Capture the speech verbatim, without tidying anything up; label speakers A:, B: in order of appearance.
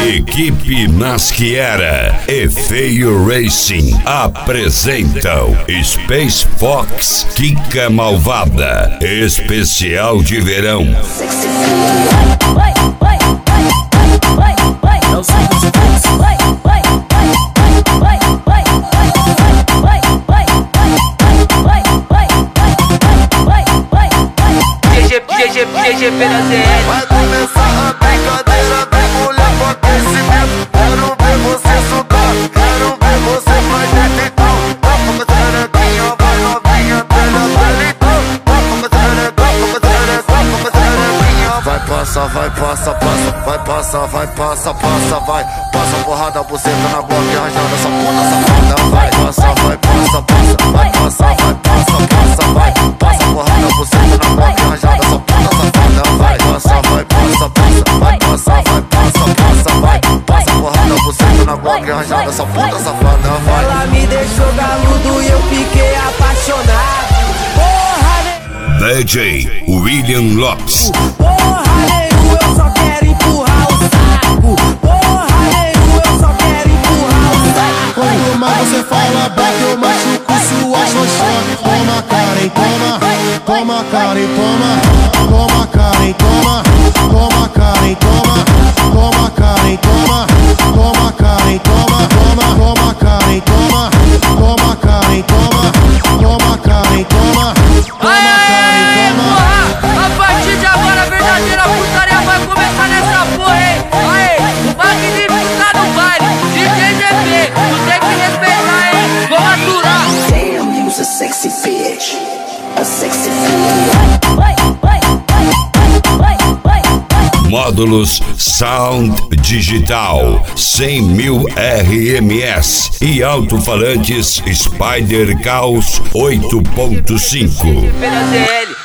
A: Equipe Nasciera e Feio Racing apresentam Space Fox Kika Malvada, especial de verão.
B: G G P na Z L.
C: Vai começar a brincadeira, vem mulher com aquecimento. Quero ver você sugar, quero ver você mais dentro então. Vai começar aqui, ó, vai novinha, pela pele então. Vai começar aqui, vai começar aqui, ó. Vai passa, vai passa, passa, vai passa, vai passa, passa, vai. Passa porrada, buceta na boca e arranjando essa puta safada. Vai passa, vai passa, passa, vai passa, vai passa, passa, vai. Passa porrada, buceta na boca e arranjando essa puta safada. Vai passa, vai passa, passa, vai passa, vai passa, passa, vai. Passa porrada, buceta na boca e arranjando essa puta safada. Vai.
D: Ela me deixou galudo e eu fiquei apaixonado. Porra,
A: D J William Lopes.
D: Porra, nego, eu só quero empurrar o saco. Porra, nego, eu só quero empurrar o saco.
E: Quanto mais você fala back, eu machuco sua xoxota. Toma, Karen, toma. Toma, Karen, toma. Toma, Karen, toma. Toma, Karen, toma. Toma, Karen, toma. Toma, Karen, toma. Toma, toma, Karen, toma. Toma, Karen, toma. Toma, Karen, toma. Toma, Karen, toma.
B: A partir de agora a verdadeira putaria vai começar nessa porra, hein? Aê, o magnífico tá no baile. D J G P, tu tem que respeitar, hein? Vou aturar.
F: Damn, you's a sexy bitch. A sexy bitch.
A: Módulos Sound Digital cem mil R M S e alto-falantes Spider Caos oito ponto cinco.
B: G G P na Z L.